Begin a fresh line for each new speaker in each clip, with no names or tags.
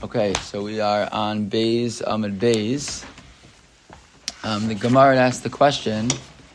Okay, so we are on Beis Amud Beis. The Gemara asked the question.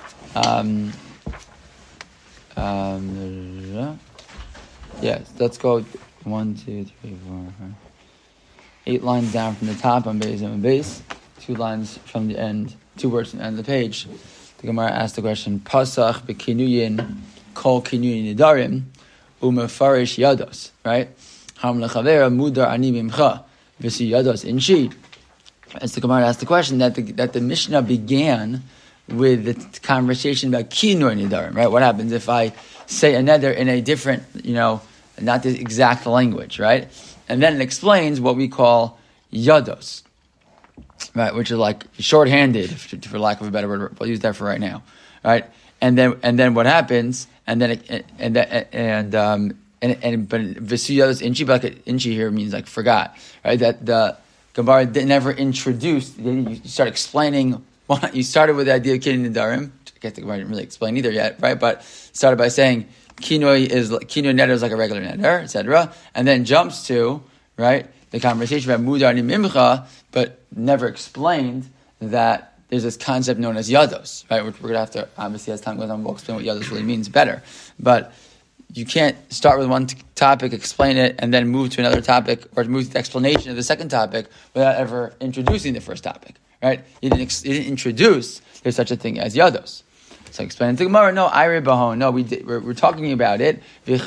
Yes, let's go 1, 2, 3, 4, 5. 8 lines down from the top on Beis Amud Beis. 2 lines from the end, 2 words from the end of the page. The Gemara asked the question: Pasach b'kinuyin kol kinuyin nidarim umefarish yados. Right? Ham lechavera mudar ani mimcha v'si yados inshi. As the Gemara asked the question that the Mishnah began with the conversation about kinuyin nidarim. Right? What happens if I say a neder in a different, not the exact language, right? And then it explains what we call yados. Right, which is like shorthanded, for lack of a better word. We'll use that for right now, right? And then what happens? And then but v'suyados inchi, but inchi here means like forgot, right? That the Gemara never introduced. You start explaining. Well, you started with the idea of kinuyin nidarim. I guess the Gemara didn't really explain either yet, right? But started by saying kinuyin neder is like a regular neder, etc. And then jumps to the conversation about mudar ani mimcha, but never explained that there's this concept known as yados, right? Which we're going to have to, obviously, as time goes on, we'll explain what yados really means better. But you can't start with one topic, explain it, and then move to another topic, or move to the explanation of the second topic without ever introducing the first topic, right? You didn't introduce there's such a thing as yados. So explain to Gemara, no, Ire Bahon, no, we're talking about it,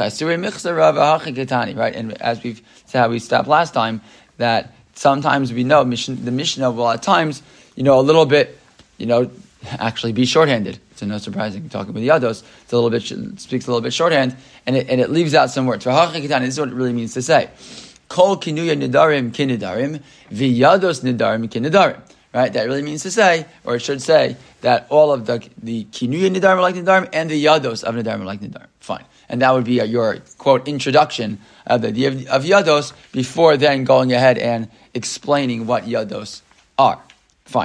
right? And as we've said, how we stopped last time, that sometimes we know the Mishnah will at times, a little bit, actually be shorthanded. It's no surprising. Talking about the Yados, speaks a little bit shorthand, and it leaves out some words. This is what it really means to say. Kol kinuya nidarim kinidarim, v'yados nidarim kinidarim. Right? That really means to say, or it should say, that all of the kinuya nidarim are like nidarim, and the yados of nidarim are like nidarim. Fine. And that would be your, quote, introduction of the idea of yados, before then going ahead and explaining what yados are. Fine.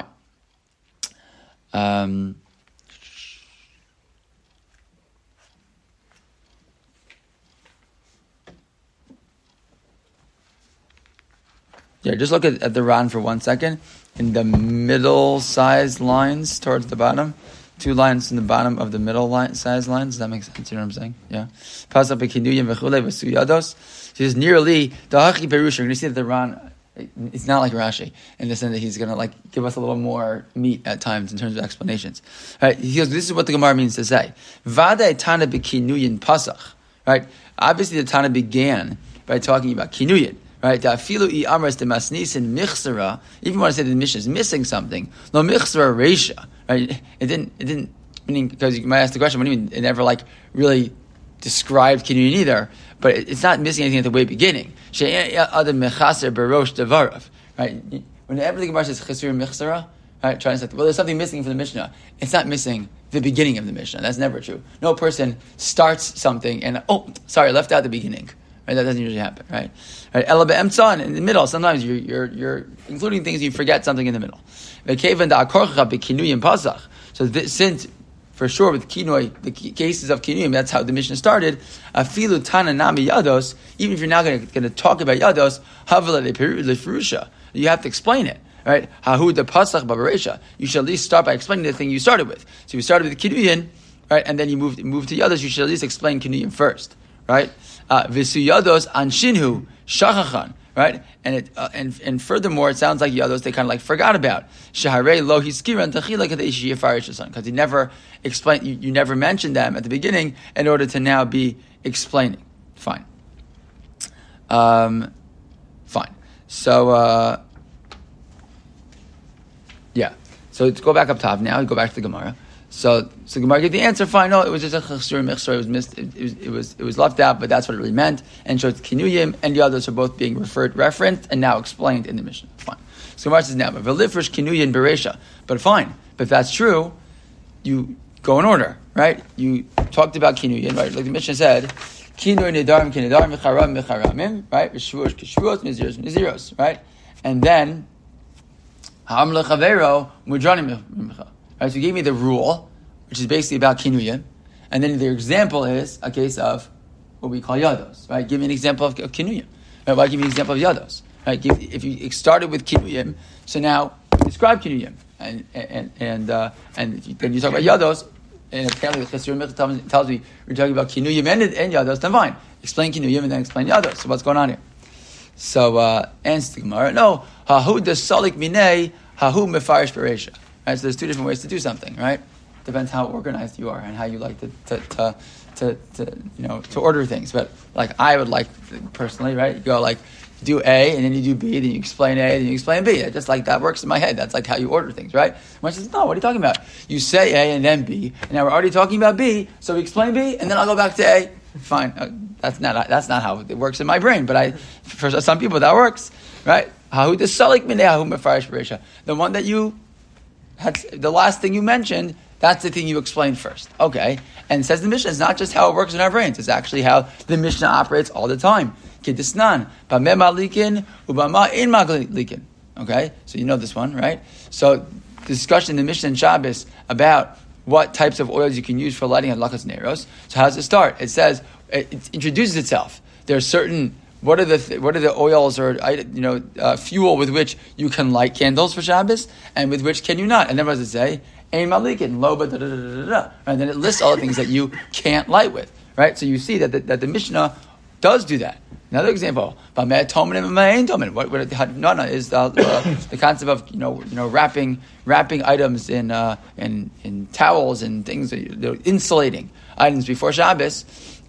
Just look at the Ran for 1 second. In the middle-sized lines towards the bottom, 2 lines in the bottom of the middle-sized lines. Does that make sense? You know what I'm saying? Yeah. Pasach b'kinuyim v'chulei v'su yados. He says nearly the hachi perusha. You're going to see that the Ran, it's not like Rashi in the sense that he's going to give us a little more meat at times in terms of explanations. Right? He goes, this is what the Gemara means to say. Vada tana b'kinuyim pasach. Right? Obviously, the Tana began by talking about kinuyim. Right, even when I say the Mishnah is missing something, no michsara reisha. Right, it didn't. Meaning, because you might ask the question, what do you mean? It never really described kinuyin either, but it's not missing anything at the way beginning. Right, whenever the Gemara says chesur michsara, right, trying to say, well, there's something missing from the Mishnah. It's not missing the beginning of the Mishnah. That's never true. No person starts something and I left out the beginning. Right, that doesn't usually happen, right? Ela be'emtzan, in the middle. Sometimes you're including things, you forget something in the middle. So since, for sure, with kinoi, the cases of kinuyim, that's how the Mishnah started. Afilu tana nami yados. Even if you're now going to talk about yados, havela lefurusha, you have to explain it, right? Hahu de pasach babaresha. You should at least start by explaining the thing you started with. So you started with kinuyim, right, and then you move to yados. You should at least explain kinuyim first, right? V'su yados anshinhu shachachan, right? And furthermore, it sounds like yados they kind of forgot about. Shaharei lo hiskiran tachila kadei sheyafarish hasan, because he never explained. You never mentioned them at the beginning in order to now be explaining. Fine. Fine. So So let's go back up top now. Go back to the Gemara. So Gemara gave the answer. Fine, no, it was just a chesur michsor. It was missed. It was left out, but that's what it really meant. And so it's kinuyim and the others are both being referenced, and now explained in the Mishnah. Fine. So Gemara says now, v'lifresh kinuyim beresha. But fine, but if that's true, you go in order, right? You talked about kinuyim, right? Like the Mishnah said, kinuyim nedarim kinedarim mecharam mecharamim, right? V'shvuos kishvuos miziros miziros, right? And then ha'am lechavero mudranim mimcha. Right, so you gave me the rule, which is basically about kinuyim, and then the example is a case of what we call yados. Right? Give me an example of kinuyim. Right? Why give me an example of yados? right? If you started with kinuyim, so now describe kinuyim, and then you talk about yados, and apparently the Chesed Michtav tells me you're talking about kinuyim and yados. Then fine, explain kinuyim and then explain yados. So what's going on here? So answer the Gemara. No, hahu desalik minei hahu mefarish bereisha. Right, so there's two different ways to do something, right? Depends how organized you are and how you like to order things. But like I would like personally, right? You go like do A and then you do B, then you explain A, then you explain B. Just like that works in my head. That's like how you order things, right? One says, no, what are you talking about? You say A and then B, and now we're already talking about B, so we explain B, and then I'll go back to A. Fine, that's not how it works in my brain. But for some people that works, right? Hahu desalik minei hahu mefarish bereisha. The one that you had, the last thing you mentioned, that's the thing you explained first. Okay. And says the Mishnah, it's not just how it works in our brains, it's actually how the Mishnah operates all the time. Kidisnan, bameh malikin, ubama in malikin. Okay? So you know this one, right? So the discussion in the Mishnah and Shabbos about what types of oils you can use for lighting hadlakas neiros. So how does it start? It says, it introduces itself. There are certain, what are the oils or fuel with which you can light candles for Shabbos, and with which can you not? And then what does it say? Ein malikin, loba, da da da da da. And then it lists all the things that you can't light with. Right? So you see that the Mishnah does do that. Another example, what is the concept of wrapping items in towels and things, insulating items before Shabbos.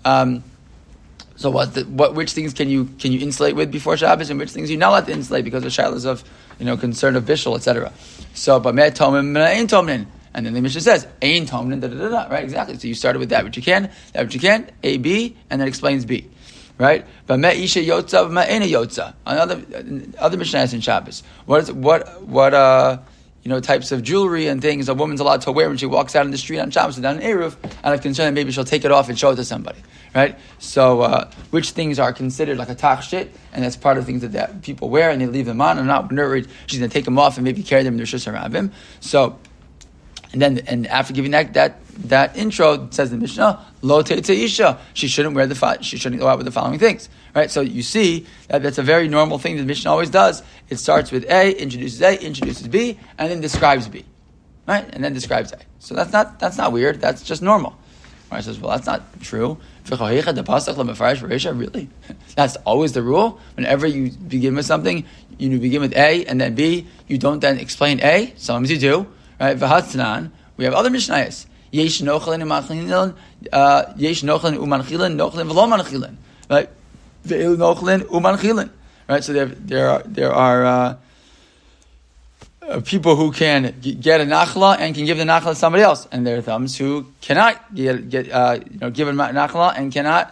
So which things can you insulate with before Shabbos, and which things you're not allowed to insulate because of shilas of concern of bishul, etc. So b'meh tomnin ein tomnin, and then the Mishnah says ein tomnin da da da da. Right, exactly. So you started with that which you can, A B, and then explains B. Right, b'meh isha yotza b'meh eina yotza. Other Mishnah in Shabbos. What types of jewelry and things a woman's allowed to wear when she walks out in the street on Shabbos or down in Eruv, out of concern that maybe she'll take it off and show it to somebody, right? So, which things are considered like a tachshit, and that's part of things that people wear and they leave them on, and not worried she's going to take them off and maybe carry them in the Rishus HaRabim. So, and after giving that intro, it says the Mishnah, Lo teitze isha, she shouldn't go out with the following things, right? So you see that that's a very normal thing that the Mishnah always does. It starts with A, introduces B, and then describes B, right? And then describes A. So that's not weird. That's just normal. Right? Says, well, that's not true. Really? That's always the rule. Whenever you begin with something, you begin with A and then B. You don't then explain A. Sometimes you do. Right? V'hatzanan. We have other Mishnayos. Yesh nochlin u'manchilin, yesh nochlin u'manchilin, nochlin v'lo manchilin. Right? Ve'il nochlin u'manchilin. Right? So there are people who can get a nachla and can give the nachla to somebody else, and there are thumbs who cannot give a nachla and cannot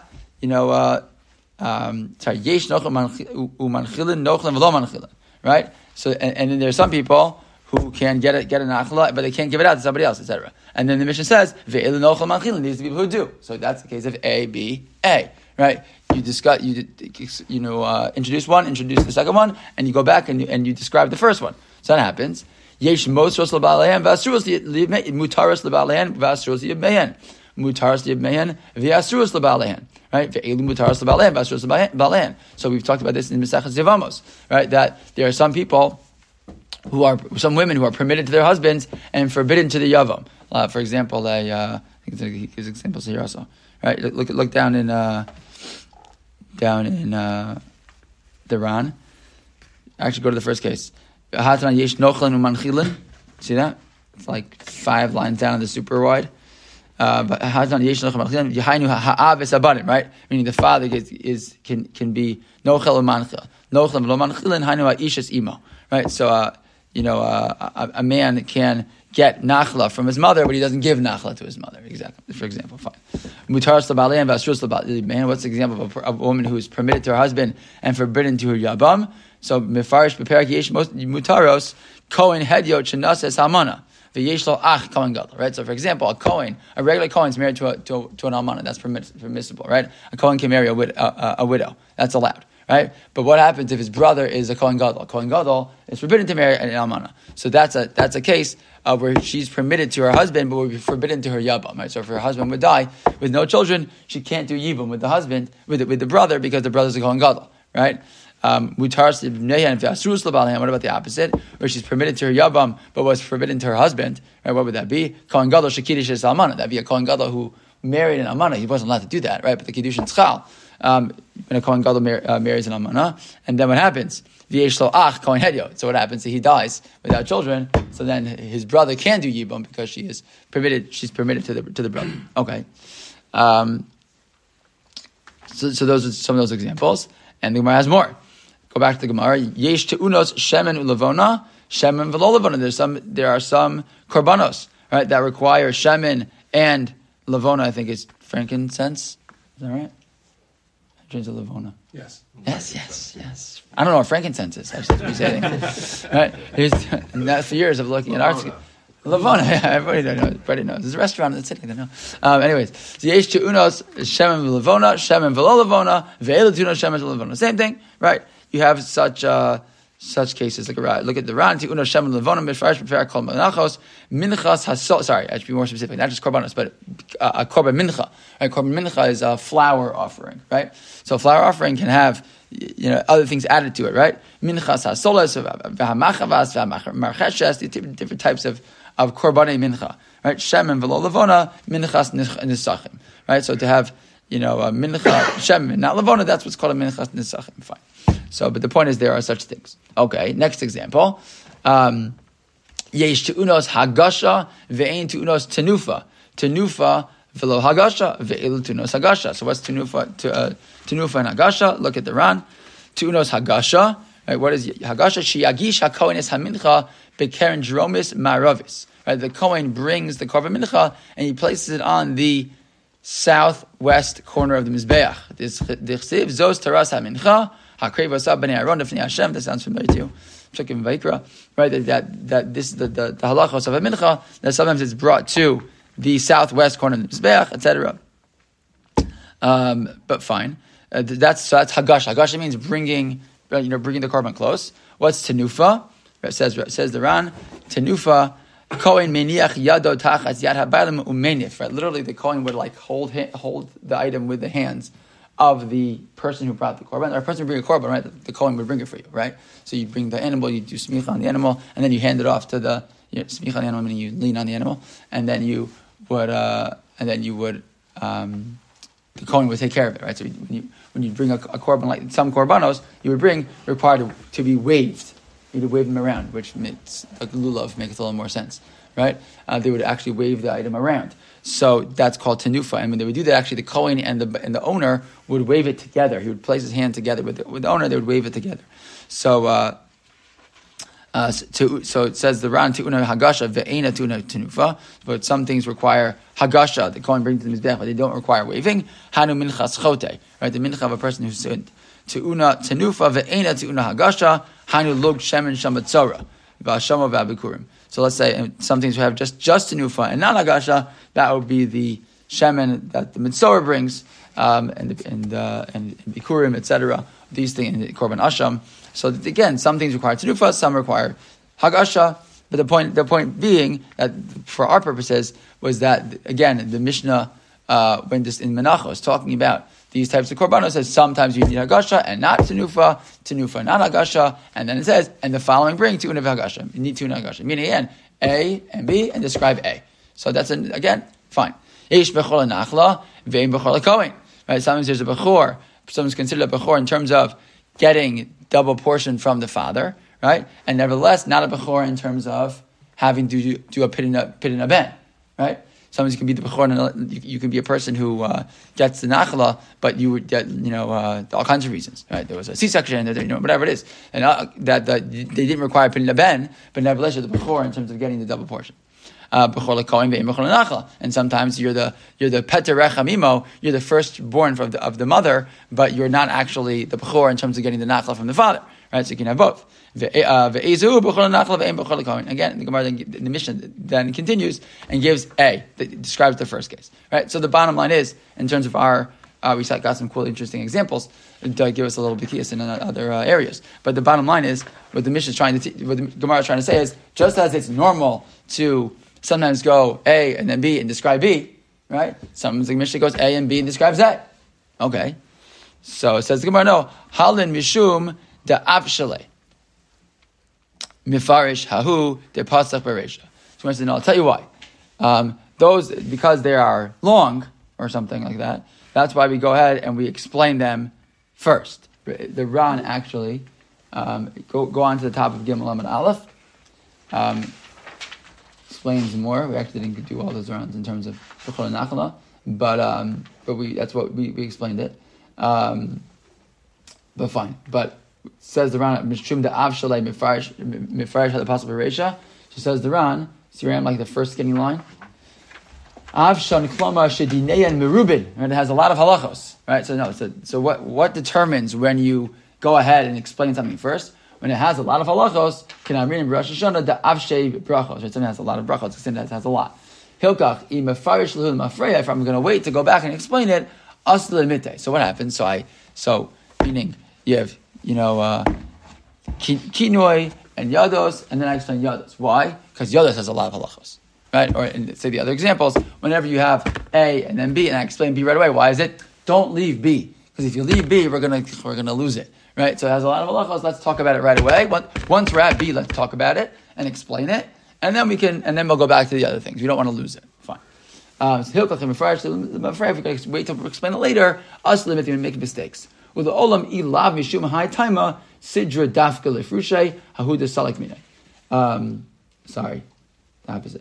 yesh nochlin u'manchilin, nochlin v'lo manchilin. Right? So and then there are some people who can get a nachla, but they can't give it out to somebody else, etc. And then the Mishnah says, ve'il nochel manchilin, these are the people who do. So that's the case of A, B, A, right? You discuss, introduce one, introduce the second one, and you go back and you describe the first one. So that happens. Yesh mosros leba'alehan v'asruos mutaros leba'alehan v'asruos yibmeyan. Mutaros yibmeyan v'asruos leba'alehan. Right? Ve'elu mutaros leba'alehan v'asruos leba'alehan. So we've talked about this in Mesechus Yevamos, right? That there are some women who are permitted to their husbands and forbidden to the yavam. For example, I think he gives examples here also. Right? Look down in the Ran. Actually, go to the first case. See that? It's like 5 lines down in the super wide. But right? Meaning the father can be nochel u'manchil. Nochel v'lo manchilin hainu ha'ishas imo. Right? So a man can get nachla from his mother, but he doesn't give nachla to his mother. Exactly. For example, fine. Mutaros l'balehan v'asrus l'balehan. What's the example of a woman who is permitted to her husband and forbidden to her yabam? So mefarish beperak yesh mutaros kohen hedyot shenases hamana v'yesh lo ach kohen gadol. Right. So for example, a regular kohen is married to an almana. That's permissible. Right. A kohen can marry a widow. That's allowed. Right? But what happens if his brother is a Kohen Gadol? Kohen Gadol is forbidden to marry an almana. So that's a case where she's permitted to her husband, but would be forbidden to her yabam. Right? So if her husband would die with no children, she can't do yibum with the husband, with the brother, because the brother's a Kohen Gadol. Right? Mutaras ibnehan v'asrus l'balehem. What about the opposite, where she's permitted to her yavam but was forbidden to her husband? Right? What would that be? Kohen gadol shekidish es almana. That'd be a kohen gadol who married an almana. He wasn't allowed to do that, right? But the kiddushin tzchal. When a kohen gadol marries an almana, and then what happens? V'yesh lo ach kohen hedyo. So what happens? He dies without children. So then his brother can do yibum because she's permitted to the brother. Okay. So those are some of those examples, and the Gemara has more. Go back to the Gemara. Yesh te'unos shemen u'levona, shemen v'lo levona. There are some korbanos, right, that require shemen and levona. I think it's frankincense. Is that right? I changed to levona.
Yes.
Yes. I don't know what frankincense is. I should be saying. Right? That's years of looking at art. Lavona, everybody knows. There's a restaurant in the city, I don't know. Anyways, so yesh te'unos shemen v'levona, shemen v'lo levona, ve'elu te'unos shemen v'levona. Same thing, right? You have such cases. Look at the Ran, te'unos shemen v'levona, mifresh b'fer kol menachos, minchas hasol. Sorry, I should be more specific. Not just korbanos, but a korban mincha. Right? Korban mincha is a flour offering, right? So a flour offering can have other things added to it, right? Minchas hasolas, v'hamachavas, v'hamarcheshes, different types of korbanei mincha, right? Shemen v'lo levona, minchas nisachim, right? So to have, a mincha, shemen, not levona, that's what's called a minchas nisachim. Fine. So, but the point is there are such things. Okay, next example. Yesh te'unos hagasha ve'ein te'unos tenufa. Tenufa v'lo hagasha ve'elu te'unos hagasha. So what's tenufa and hagasha? Look at the Ran. Te'unos hagasha. Right, what is hagasha? Shiyagish hakohen es hamincha bekeren jeromis maravis. Right, the kohen brings the korban mincha and he places it on the southwest corner of the mizbeach. Dichsiv zos taras hamincha hakrev asab bnei Aaron lefnei Hashem. That sounds familiar to you. Psukim vayikra. Right, that this is the halachos of a mincha. That sometimes it's brought to the southwest corner of the mizbeach, etc. But fine. That's hagasha. Hagasha means bringing the korban close. What's tenufa? It says the Ran, tenufa, kohen meniach yado tachas yad habaylim umenif. Right, literally the kohen would hold the item with the hands of the person who brought the korban, or a person who bring a korban. Right, the kohen would bring it for you. Right, so you bring the animal, you do smicha on the animal, and then you hand it off to the smicha on the animal, meaning you lean on the animal, and then you would the kohen would take care of it. Right, so when you bring a korban, like some korbanos, you would bring required to be waved. You would wave them around, which makes like lulav makes a little more sense, right? They would actually wave the item around, so that's called tenufa. And when they would do that, actually the kohen and the owner would wave it together. He would place his hand together with the owner. They would wave it together. So it says the Ran te'una hagasha ve'ena te'una tenufa, but some things require hagasha. The kohen brings to the mizbeach, but they don't require waving. Hanu minchas chote, right? The mincha of a person who's sinned. Te'una tenufa ve'ena te'una hagasha. Hanu log shemen shamatzora v'ashama v'abikurim. So let's say some things we have just tenufa and not hagasha. That would be the shemen that the mitzora brings, and bikurim, etc. These things in the korban asham. So again, some things require tenufa, some require hagasha. But the point being that for our purposes was that again the Mishnah when just in Menachos talking about these types of korbanos says sometimes you need hagasha and not tenufa not hagasha, and then it says and the following bring te'una v'hagasha. You need te'una hagasha, meaning again A and B and describe A. So that's again fine. Eish b'chol nachla ve'im b'chol kohen. Right? Sometimes there's a bechor. Someone's considered a bechor in terms of getting double portion from the father, right? And nevertheless, not a bechor in terms of having to do a pidin ben, right? Sometimes you can be the bechor, and you can be a person who gets the nachla, but you would get, all kinds of reasons, right? There was a C-section, whatever it is, and that they didn't require pidin ben, but nevertheless, you're the bechor in terms of getting the double portion. And sometimes you're the peter rechamimo, you're the firstborn of the mother, but you're not actually the bechor in terms of getting the nachla from the father, right? So you can have both. Again, the Gemara, the Mishnah then continues and gives A, that describes the first case, right? So the bottom line is, in terms of our, we got some cool, interesting examples to give us a little bit in other areas. But the bottom line is, what the Mishnah is what the Gemara is trying to say is, just as it's normal to sometimes go A and then B and describe B, right? Sometimes the Mishnah goes A and B and describes A. Okay. So it says the Gemara, no, halin mishum the avshale mifarish hahu de pasach bereisha. So no, I'll tell you why. Those, because they are long or something like that, that's why we go ahead and we explain them first. The Ran actually go on to the top of Gimel and Aleph. Explains more. We actually didn't do all those rounds in terms of Bechol and Nachala, but that's what we explained it. But fine. But says the Ran, Mishum de Avshalei Mifarish had the possible Bereisha. She says the Ran, see around like the first skinny line. Avshan Klama Shedineyan Merubin, and it has a lot of halachos, right? So what determines when you go ahead and explain something first? When it has a lot of halachos, can I read in Rosh Hashanah the Avshei brachos? Right? Something has a lot of brachos. Something that has a lot. Hilkach imafarish lehul mafreya. If I'm going to wait to go back and explain it, asle mite. So what happens? So meaning you have kinoi and yados, and then I explain yados. Why? Because yados has a lot of halachos, right? Or say the other examples. Whenever you have A and then B, and I explain B right away. Why is it? Don't leave B, because if you leave B, we're gonna lose it. Right, so it has a lot of halachos. Let's talk about it right away. Once we're at B, let's talk about it and explain it, and then we'll go back to the other things. We don't want to lose it. Fine. If we're going to wait till we explain it later, us limit and make mistakes. With the olam ilav mishum high timer sidra dafka lefrushay hahuda salak minay. Sorry, the opposite.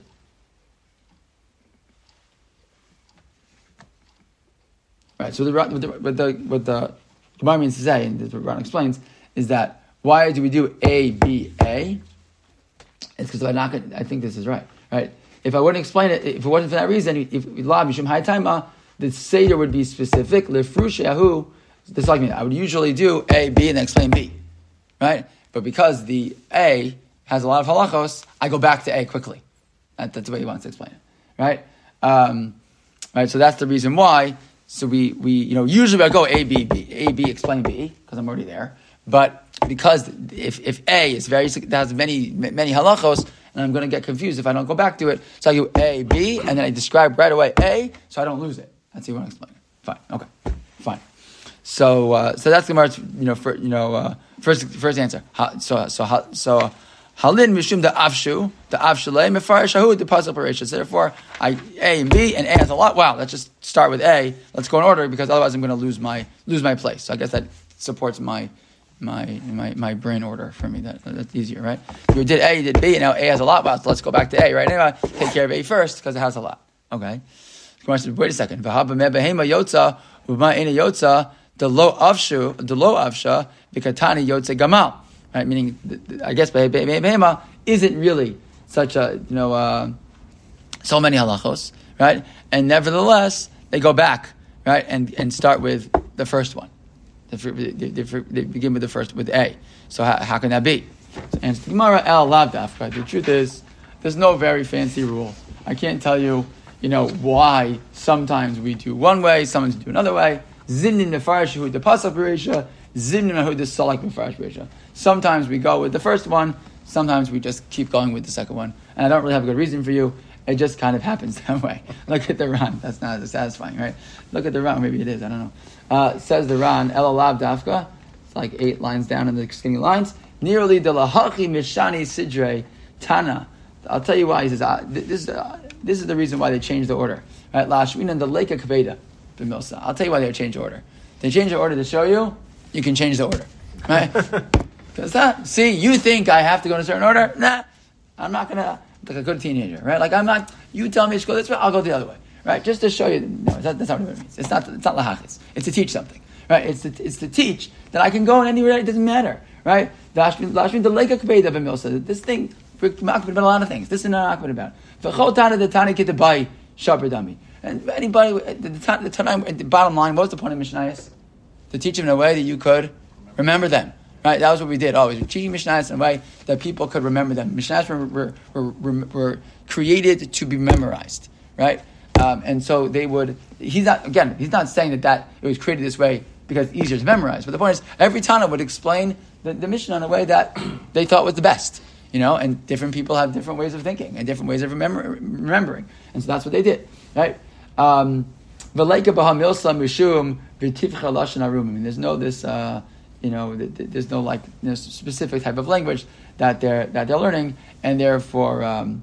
Right. So what the Gemara means to say, and this is what Ron explains, is that why do we do A, B, A? It's because I think this is right. If I wouldn't explain it, if it wasn't for that reason, if Lav Mishum Hai Taima, the Seder would be specific, Lefrushahu, this like me. I would usually do A, B, and then explain B. Right? But because the A has a lot of halachos, I go back to A quickly. That's the way he wants to explain it. Right? Right, so that's the reason why. So we usually I go A, B, explain B, because I'm already there. But because if A is that has many halachos, and I'm going to get confused if I don't go back to it, so I do A, B, and then I describe right away A, so I don't lose it. That's how you want to explain it. Fine, okay, fine. So that's the Gemara's first answer. So Halin mishum the avshu, the avshalei mefarish hahu the pasuk parisha. So therefore, A and B, and A has a lot. Wow, let's just start with A. Let's go in order, because otherwise I'm going to lose my place. So I guess that supports my brain order for me. That's easier, right? You did A, you did B, and now A has a lot. Wow, so let's go back to A, right? Anyway, take care of A first, because it has a lot. Okay. Wait a second. V'haba mebehema yotza u'ma ena yotza the lo avsha v'katani yotza gamal. Right, meaning, I guess behema isn't really such a so many halachos, right? And nevertheless, they go back, right, and start with the first one. They begin with with A. So how can that be? And Gemara el lavdaf. Right? The truth is, there's no very fancy rule. I can't tell you, why sometimes we do one way, sometimes we do another way. Zinin nefarishu the pasuk bereisha, zinin mahu the salak nefarish bereisha. Sometimes we go with the first one, sometimes we just keep going with the second one. And I don't really have a good reason for you. It just kind of happens that way. Look at the Ran. That's not as satisfying, right? Look at the Ran. Maybe it is. I don't know. Says the Ran, El Alav Dafka. It's like 8 lines down in the skinny lines. Nearly the Lahachi Mishani Sidre Tana. I'll tell you why. He says, this is the reason why they changed the order. Right? Lashwin and the Leka Kaveda. I'll tell you why they changed the order. They changed the order to show you can change the order. Right? See, you think I have to go in a certain order? Nah, I'm not going to, like a good teenager, right? Like I'm not, you tell me to go this way, I'll go the other way, right? Just to show you, no, that's not what it means. It's not lahachis. It's to teach something, right? It's to teach that I can go in anywhere, it doesn't matter, right? This thing, we're talking about a lot of things. This is not talking about. And anybody, the bottom line, what's the point of Mishnayos? To teach them in a way that you could remember them. Right, that was what we did always. We're teaching Mishnayos in a way that people could remember them. Mishnayos were created to be memorized, right? And so they would. He's not saying that it was created this way because it's easier to memorize. But the point is, every Tana would explain the Mishnah in a way that they thought was the best. And different people have different ways of thinking and different ways of remembering. And so that's what they did, right? There's no this. there's no specific type of language that they're learning, and therefore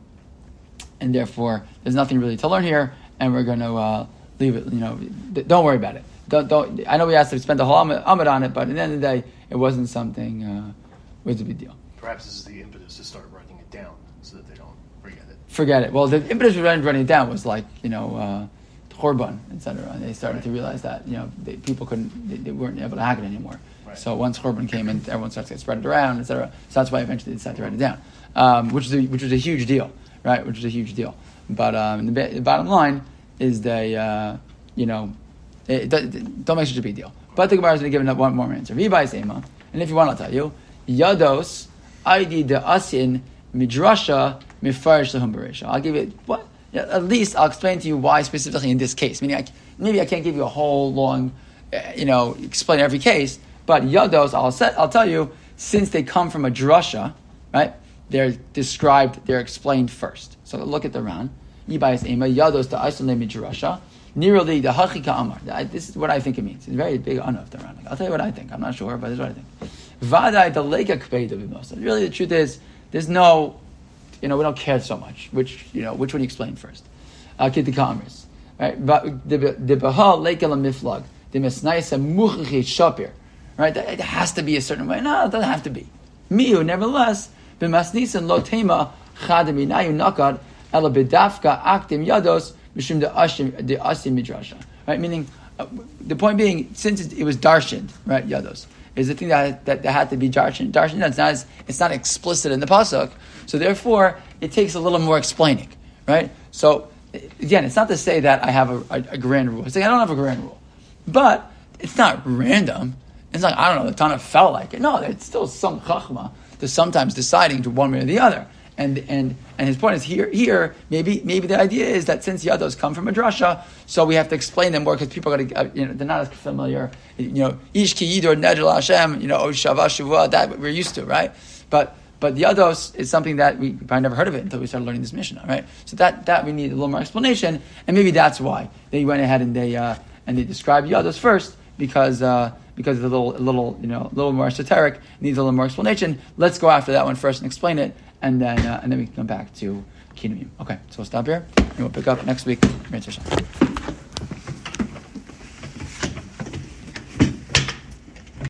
there's nothing really to learn here, and we're going to leave it. Don't worry about it. Don't. I know we asked to spend the whole Amud on it, but at the end of the day, it wasn't something was a big deal.
Perhaps this is the impetus to start writing it down so that they don't
forget it. Well, the impetus for writing it down was Chorban, etc. And they started to realize that people couldn't, they weren't able to hack it anymore.
Right.
So once Chorban came in, everyone starts to get spread it around, etc. So that's why eventually they decided to write it down, which was a huge deal, right? Which was a huge deal. But the bottom line is don't make such a big deal. But the Gemara is going to give one more answer. And if you want, I'll tell you. Yados, ID de asin, midrasha, mifarish lahum beresha. I'll give it, at least I'll explain to you why specifically in this case. Meaning, maybe I can't give you a whole long, explain every case, but yados, I'll tell you, since they come from a drasha, right, they're explained first. So look at the Ran. Yibayis ema, yados the asin midrasha. Nearly the hachika amar. This is what I think it means. It's very big enough the Ran. I'll tell you what I think. I'm not sure, but this is what I think. Vadai the leka kveida b'mosa. Really, the truth is, there's no, we don't care so much. Which one you explain first? Kitika amris, right? The behal leka lamiflag. The mesnaisa muchich shapir. Right? It has to be a certain way. No, it doesn't have to be. Miu, nevertheless, b'masnisan lo tema chadami nayu nakad ela bedafka aktim yados. Mishum the asim midrasha, right? Meaning, the point being, since it was darshan, right? Yados is the thing that had to be darshan. Darshan, it's not explicit in the pasuk, so therefore it takes a little more explaining, right? So again, it's not to say that I have a grand rule. It's like I don't have a grand rule, but it's not random. It's like I don't know. The Tana felt like it. No, it's still some chachma to sometimes deciding to one way or the other. And his point is here maybe the idea is that since yados come from a drasha, so we have to explain them more because people are going to they're not as familiar. Ish ki yidor nedel Hashem, o shava shuvah, that we're used to, right? But yados is something that we probably never heard of it until we started learning this Mishnah, right? So that we need a little more explanation, and maybe that's why they went ahead and they described yados first because it's a little more esoteric, needs a little more explanation. Let's go after that one first and explain it. And then we can come back to Kinuyim. Okay, so we'll stop here, and we'll pick up next week.